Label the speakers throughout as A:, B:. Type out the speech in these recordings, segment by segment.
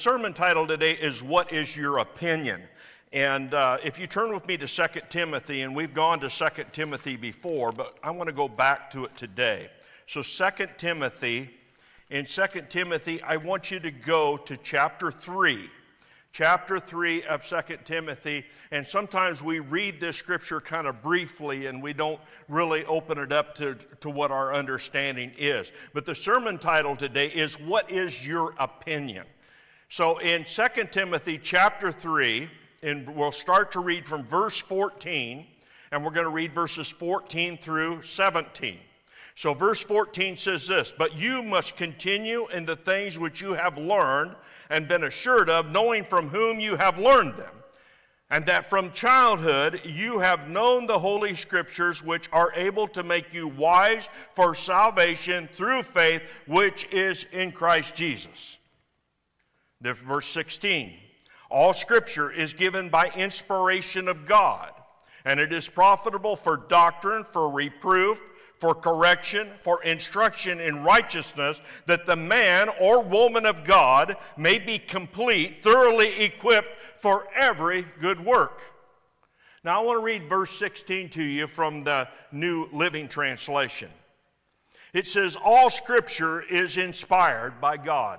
A: Sermon title today is What is Your Opinion? And if you turn with me to 2 Timothy, and we've gone to 2 Timothy before, but I want to go back to it today. So 2 Timothy, in 2 Timothy, I want you to go to chapter 3. Chapter 3 of 2 Timothy, and sometimes we read this scripture kind of briefly and we don't really open it up to what our understanding is. But the sermon title today is What is Your Opinion? So in 2 Timothy chapter 3, and we'll start to read from verse 14, and we're going to read verses 14 through 17. So verse 14 says this, "But you must continue in the things which you have learned and been assured of, knowing from whom you have learned them, and that from childhood you have known the Holy Scriptures, which are able to make you wise for salvation through faith, which is in Christ Jesus." Verse 16, "All Scripture is given by inspiration of God, and it is profitable for doctrine, for reproof, for correction, for instruction in righteousness, that the man or woman of God may be complete, thoroughly equipped for every good work." Now I want to read verse 16 to you from the New Living Translation. It says, "All Scripture is inspired by God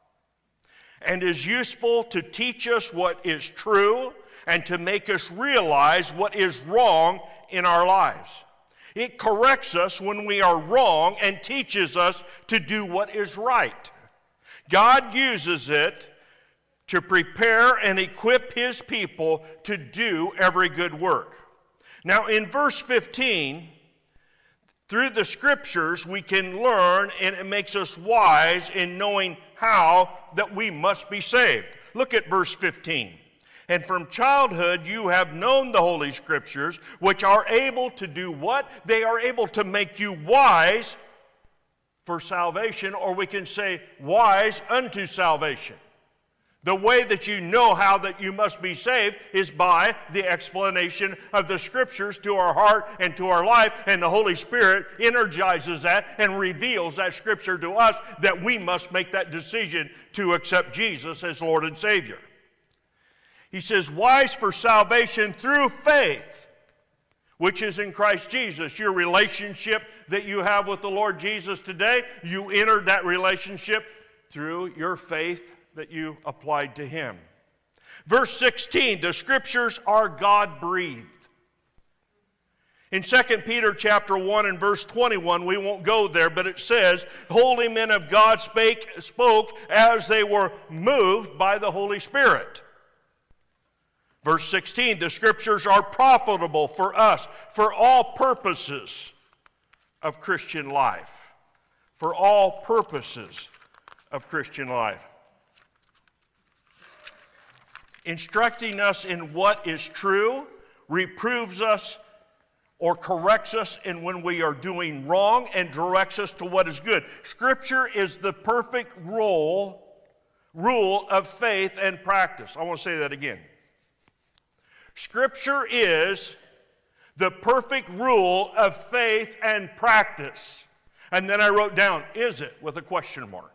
A: and is useful to teach us what is true and to make us realize what is wrong in our lives. It corrects us when we are wrong and teaches us to do what is right. God uses it to prepare and equip His people to do every good work." Now in verse 15, through the Scriptures we can learn, and it makes us wise in knowing how that we must be saved. Look at verse 15. "And from childhood you have known the Holy Scriptures, which are able to do what? They are able to make you wise for salvation," or we can say wise unto salvation. The way that you know how that you must be saved is by the explanation of the Scriptures to our heart and to our life, and the Holy Spirit energizes that and reveals that Scripture to us that we must make that decision to accept Jesus as Lord and Savior. He says, "Wise for salvation through faith, which is in Christ Jesus." Your relationship that you have with the Lord Jesus today, you entered that relationship through your faith that you applied to Him. Verse 16, "The Scriptures are God-breathed." In 2 Peter chapter 1 and verse 21, we won't go there, but it says, "Holy men of God spoke as they were moved by the Holy Spirit." Verse 16, "The Scriptures are profitable for us for all purposes of Christian life." For all purposes of Christian life. Instructing us in what is true, reproves us or corrects us in when we are doing wrong, and directs us to what is good. Scripture is the perfect rule of faith and practice. I want to say that again. Scripture is the perfect rule of faith and practice. And then I wrote down, is it, with a question mark.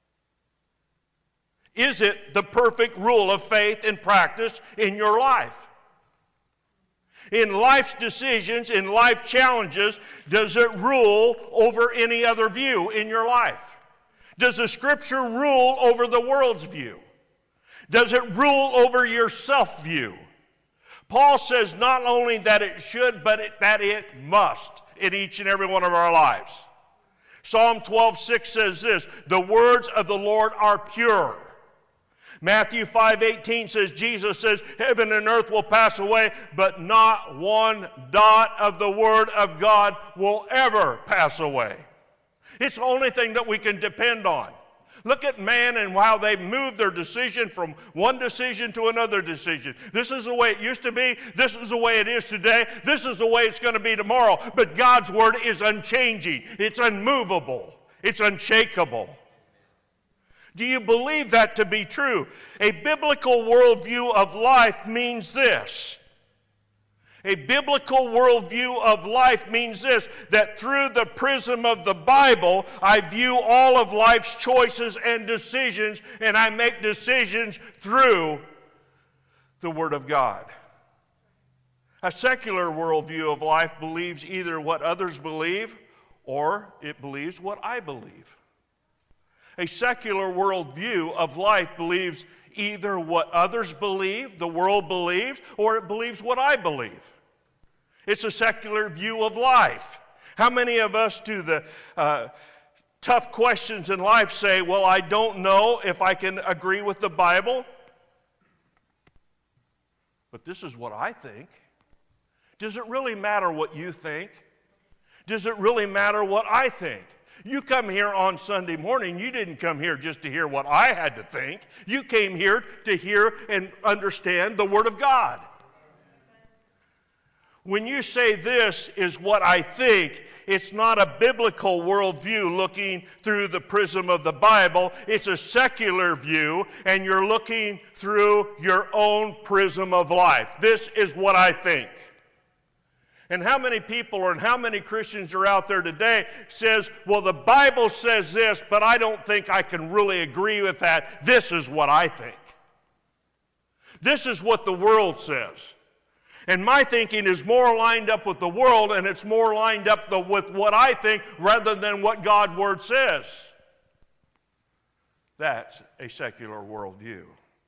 A: Is it the perfect rule of faith and practice in your life? In life's decisions, in life challenges, does it rule over any other view in your life? Does the Scripture rule over the world's view? Does it rule over your self-view? Paul says not only that it should, but that it must in each and every one of our lives. Psalm 12:6 says this, "The words of the Lord are pure." Matthew 5:18 says, Jesus says, "Heaven and earth will pass away, but not one dot of the Word of God will ever pass away." It's the only thing that we can depend on. Look at man and how they move their decision from one decision to another decision. This is the way it used to be. This is the way it is today. This is the way it's going to be tomorrow. But God's Word is unchanging. It's unmovable. It's unshakable. Do you believe that to be true? A biblical worldview of life means this: A biblical worldview of life means this, that through the prism of the Bible, I view all of life's choices and decisions, and I make decisions through the Word of God. A secular worldview of life believes either what others believe or it believes what I believe. A secular worldview of life believes either what others believe, the world believes, or it believes what I believe. It's a secular view of life. How many of us to the tough questions in life say, well, I don't know if I can agree with the Bible, but this is what I think. Does it really matter what you think? Does it really matter what I think? You come here on Sunday morning, you didn't come here just to hear what I had to think. You came here to hear and understand the Word of God. When you say this is what I think, it's not a biblical worldview looking through the prism of the Bible. It's a secular view, and you're looking through your own prism of life. This is what I think. And how many people and how many Christians are out there today says, well, the Bible says this, but I don't think I can really agree with that. This is what I think. This is what the world says. And my thinking is more lined up with the world, and it's more lined up with what I think rather than what God's Word says. That's a secular worldview.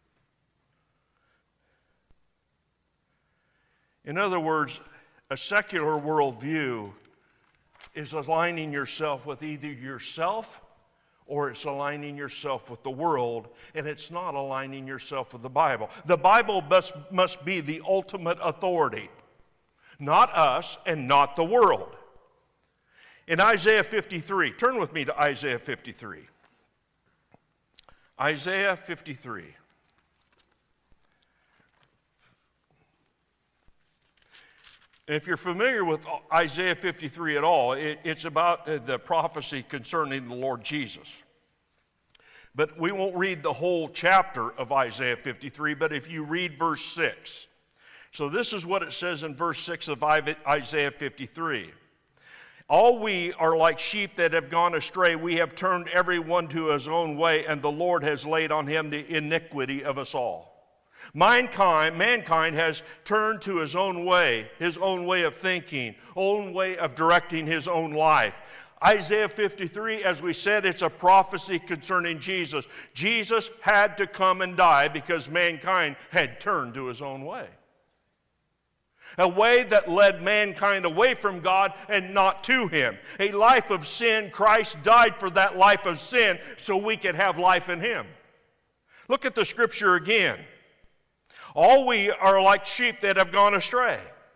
A: In other words, a secular worldview is aligning yourself with either yourself or it's aligning yourself with the world, and it's not aligning yourself with the Bible. The Bible must be the ultimate authority, not us and not the world. In Isaiah 53, turn with me to Isaiah 53. Isaiah 53. And if you're familiar with Isaiah 53 at all, it's about the prophecy concerning the Lord Jesus. But we won't read the whole chapter of Isaiah 53, but if you read verse 6. So this is what it says in verse 6 of Isaiah 53. All we are like sheep that have gone astray. We have turned every one to his own way, and the Lord has laid on him the iniquity of us all. Mankind has turned to his own way of thinking, own way of directing his own life. Isaiah 53, as we said, it's a prophecy concerning Jesus. Jesus had to come and die because mankind had turned to his own way. A way that led mankind away from God and not to Him. A life of sin. Christ died for that life of sin so we could have life in Him. Look at the scripture again. All we are like sheep that have gone astray.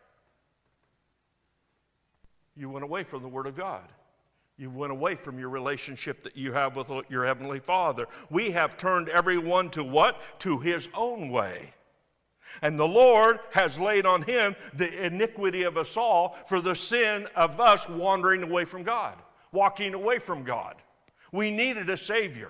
A: You went away from the Word of God. You went away from your relationship that you have with your Heavenly Father. We have turned everyone to what? To his own way. And the Lord has laid on Him the iniquity of us all for the sin of us wandering away from God, walking away from God. We needed a Savior.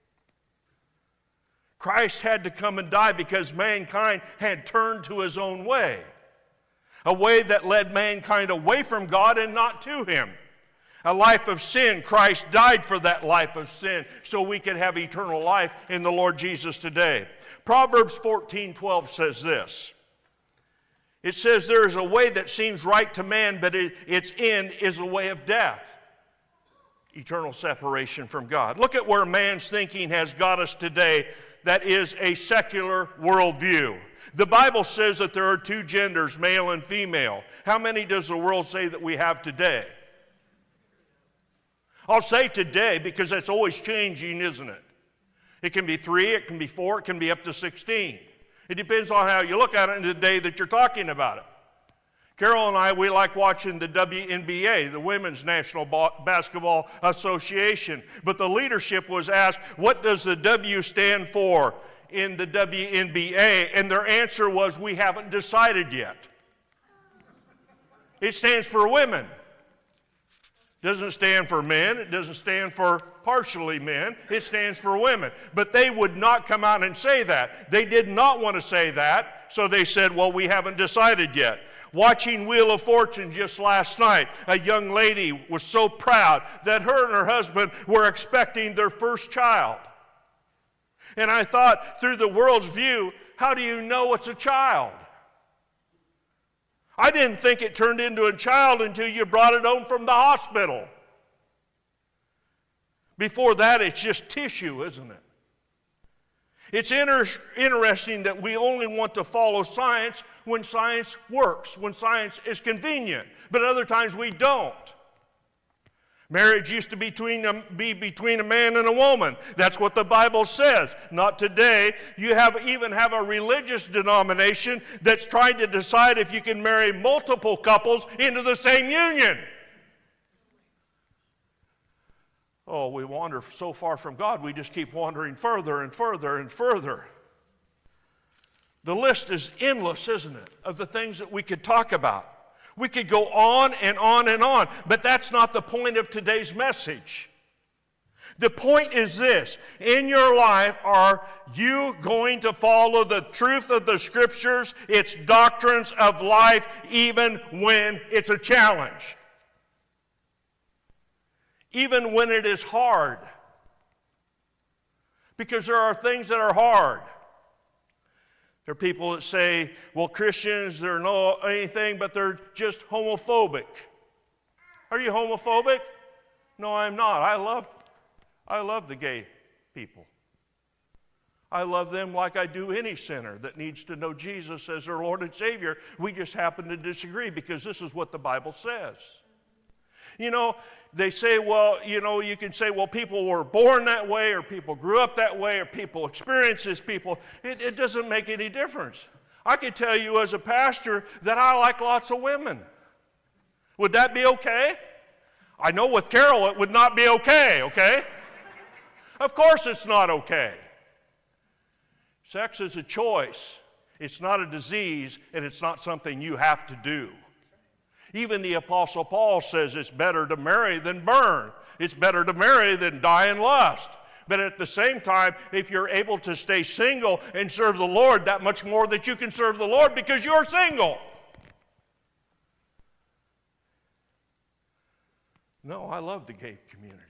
A: Christ had to come and die because mankind had turned to his own way. A way that led mankind away from God and not to Him. A life of sin. Christ died for that life of sin so we could have eternal life in the Lord Jesus today. Proverbs 14:12 says this. It says, there is a way that seems right to man, but its end is a way of death. Eternal separation from God. Look at where man's thinking has got us today. That is a secular worldview. The Bible says that there are two genders, male and female. How many does the world say that we have today? I'll say today because that's always changing, isn't it? It can be 3, it can be 4, it can be up to 16. It depends on how you look at it in the day that you're talking about it. Carol and I, we like watching the WNBA, the Women's National Basketball Association. But the leadership was asked, what does the W stand for in the WNBA? And their answer was, we haven't decided yet. It stands for women. It doesn't stand for men. It doesn't stand for partially men. It stands for women. But they would not come out and say that. They did not want to say that, so they said, well, we haven't decided yet. Watching Wheel of Fortune just last night, a young lady was so proud that her and her husband were expecting their first child. And I thought, through the world's view, how do you know it's a child? I didn't think it turned into a child until you brought it home from the hospital. Before that, it's just tissue, isn't it? It's interesting that we only want to follow science when science works, when science is convenient, but other times we don't. Marriage used to be between a man and a woman. That's what the Bible says. Not today. You even have a religious denomination that's trying to decide if you can marry multiple couples into the same union. Oh, we wander so far from God, we just keep wandering further and further and further. The list is endless, isn't it, of the things that we could talk about. We could go on and on and on, but that's not the point of today's message. The point is this: in your life, are you going to follow the truth of the Scriptures, its doctrines of life, even when it's a challenge? Even when it is hard. Because there are things that are hard. There are people that say, well, Christians, they're no anything, but they're just homophobic. Are you homophobic? No, I'm not. I love the gay people. I love them like I do any sinner that needs to know Jesus as their Lord and Savior. We just happen to disagree because this is what the Bible says. You know, they say, well, you know, you can say, well, people were born that way, or people grew up that way, or people experience this. It doesn't make any difference. I can tell you as a pastor that I like lots of women. Would that be okay? I know with Carol it would not be okay, okay? Of course it's not okay. Sex is a choice. It's not a disease, and it's not something you have to do. Even the Apostle Paul says it's better to marry than burn. It's better to marry than die in lust. But at the same time, if you're able to stay single and serve the Lord, that much more that you can serve the Lord because you're single. No, I love the gay community.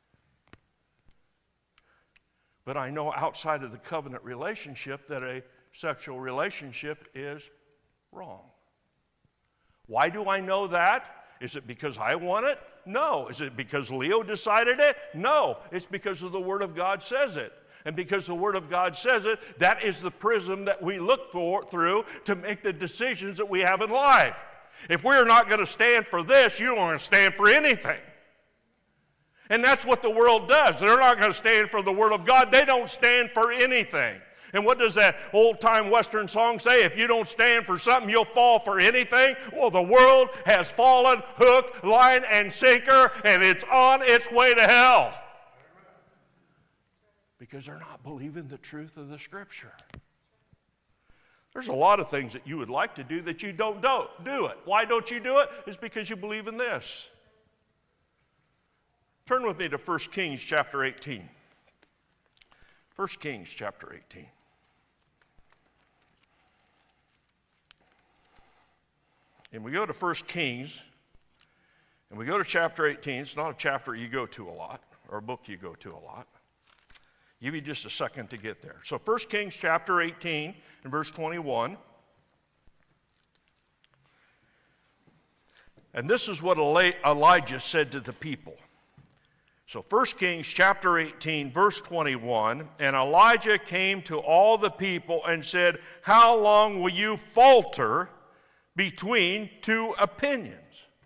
A: But I know outside of the covenant relationship that a sexual relationship is wrong. Why do I know that? Is it because I want it? No. Is it because Leo decided it? No. It's because of the Word of God says it. And because the Word of God says it, that is the prism that we look through to make the decisions that we have in life. If we're not going to stand for this, you don't want to stand for anything. And that's what the world does. They're not going to stand for the Word of God. They don't stand for anything. And what does that old-time Western song say? If you don't stand for something, you'll fall for anything. Well, the world has fallen hook, line, and sinker, and it's on its way to hell. Because they're not believing the truth of the Scripture. There's a lot of things that you would like to do that you don't do it. Why don't you do it? It's because you believe in this. Turn with me to 1 Kings chapter 18. 1 Kings chapter 18. And we go to 1 Kings, and we go to chapter 18. It's not a chapter you go to a lot, or a book you go to a lot. Give you just a second to get there. So 1 Kings chapter 18 and verse 21. And this is what Elijah said to the people. So 1 Kings chapter 18, verse 21, and Elijah came to all the people and said, how long will you falter between two opinions?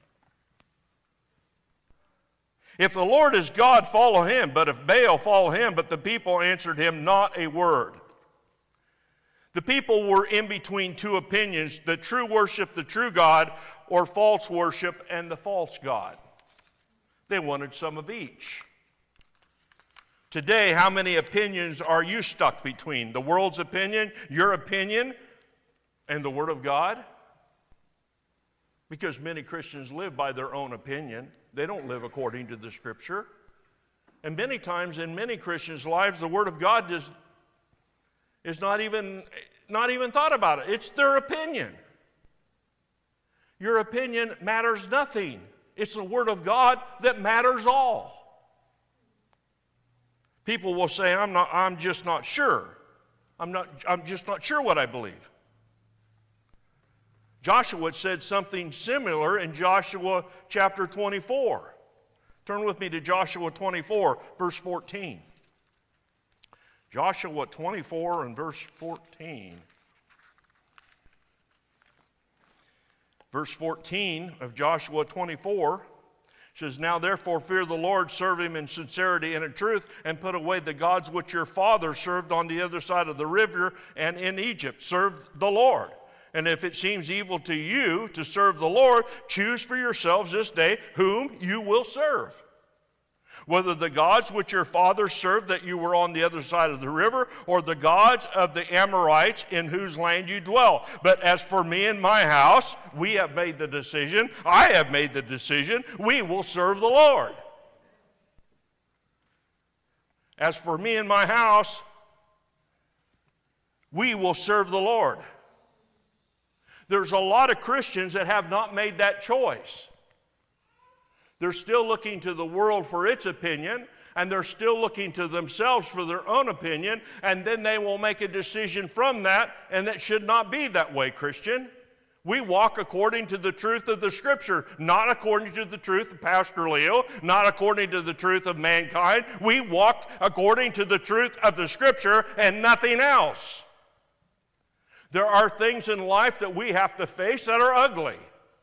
A: If the Lord is God, follow him, but if Baal, follow him. But the people answered him not a word. The people were in between two opinions, the true worship, the true God, or false worship and the false God. They wanted some of each. Today, how many opinions are you stuck between? The world's opinion, your opinion, and the Word of God? Because many Christians live by their own opinion. They don't live according to the Scripture. And many times in many Christians' lives, the Word of God is not even thought about it. It's their opinion. Your opinion matters nothing. It's the Word of God that matters all. People will say, I'm just not sure. I'm just not sure what I believe. Joshua said something similar in Joshua chapter 24. Turn with me to Joshua 24, verse 14. Joshua 24 and verse 14. Verse 14 of Joshua 24 says, "Now therefore fear the Lord, serve him in sincerity and in truth, and put away the gods which your father served on the other side of the river and in Egypt. Serve the Lord. And if it seems evil to you to serve the Lord, choose for yourselves this day whom you will serve. Whether the gods which your fathers served that you were on the other side of the river, or the gods of the Amorites in whose land you dwell. But as for me and my house, we have made the decision, I have made the decision, we will serve the Lord. As for me and my house, we will serve the Lord." There's a lot of Christians that have not made that choice. They're still looking to the world for its opinion, and they're still looking to themselves for their own opinion, and then they will make a decision from that, and it should not be that way, Christian. We walk according to the truth of the Scripture, not according to the truth of Pastor Leo, not according to the truth of mankind. We walk according to the truth of the Scripture and nothing else. There are things in life that we have to face that are ugly.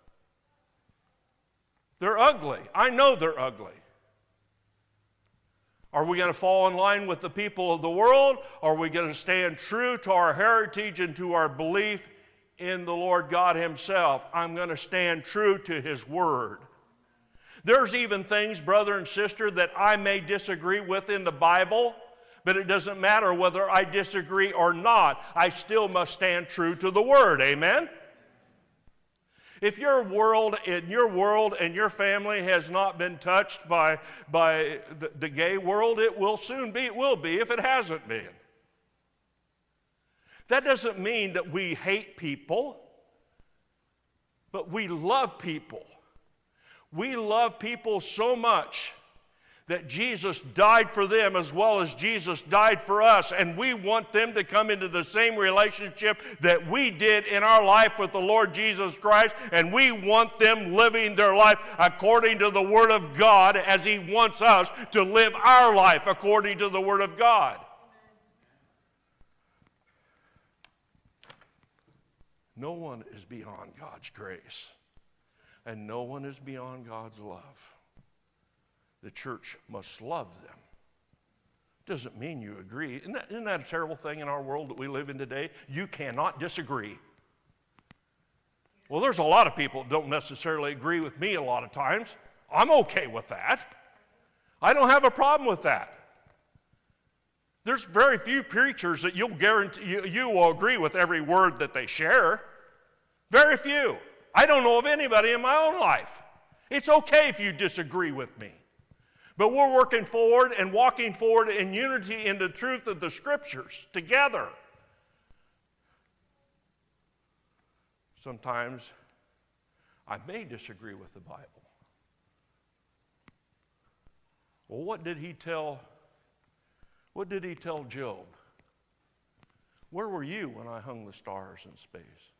A: They're ugly. I know they're ugly. Are we going to fall in line with the people of the world? Are we going to stand true to our heritage and to our belief in the Lord God Himself? I'm going to stand true to His Word. There's even things, brother and sister, that I may disagree with in the Bible, but it doesn't matter whether I disagree or not. I still must stand true to the Word. Amen? If your world and your family has not been touched by the gay world, it will be if it hasn't been. That doesn't mean that we hate people, but we love people. We love people so much that Jesus died for them as well as Jesus died for us, and we want them to come into the same relationship that we did in our life with the Lord Jesus Christ, and we want them living their life according to the Word of God as He wants us to live our life according to the Word of God. No one is beyond God's grace, and no one is beyond God's love. The church must love them. Doesn't mean you agree. Isn't that a terrible thing in our world that we live in today? You cannot disagree. Well, there's a lot of people that don't necessarily agree with me a lot of times. I'm okay with that. I don't have a problem with that. There's very few preachers that you'll guarantee you will agree with every word that they share. Very few. I don't know of anybody in my own life. It's okay if you disagree with me. But we're working forward and walking forward in unity in the truth of the Scriptures together. Sometimes I may disagree with the Bible. Well, what did he tell Job? Where were you when I hung the stars in space?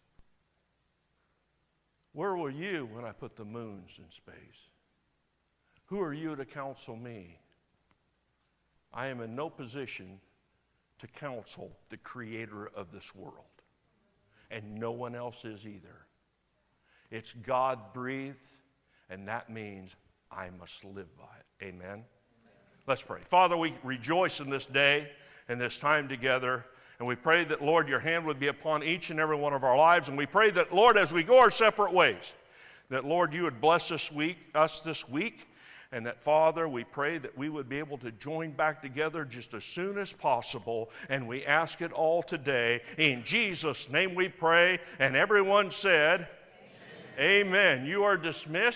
A: Where were you when I put the moons in space? Who are you to counsel me? I am in no position to counsel the creator of this world. And no one else is either. It's God-breathed, and that means I must live by it. Amen? Let's pray. Father, we rejoice in this day and this time together, and we pray that, Lord, your hand would be upon each and every one of our lives, and we pray that, Lord, as we go our separate ways, that, Lord, you would bless us this week, and that, Father, we pray that we would be able to join back together just as soon as possible, and we ask it all today. In Jesus' name we pray, and everyone said, Amen. You are dismissed.